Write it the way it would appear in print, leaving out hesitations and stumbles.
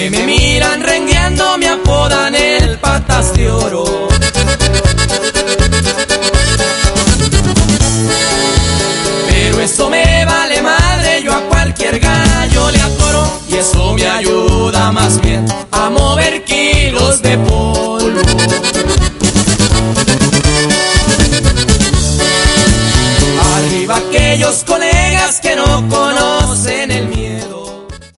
que me miran rengueando me apodan el Patas de Oro. Pero eso me vale madre, yo a cualquier gallo le atoro, y eso me ayuda más bien a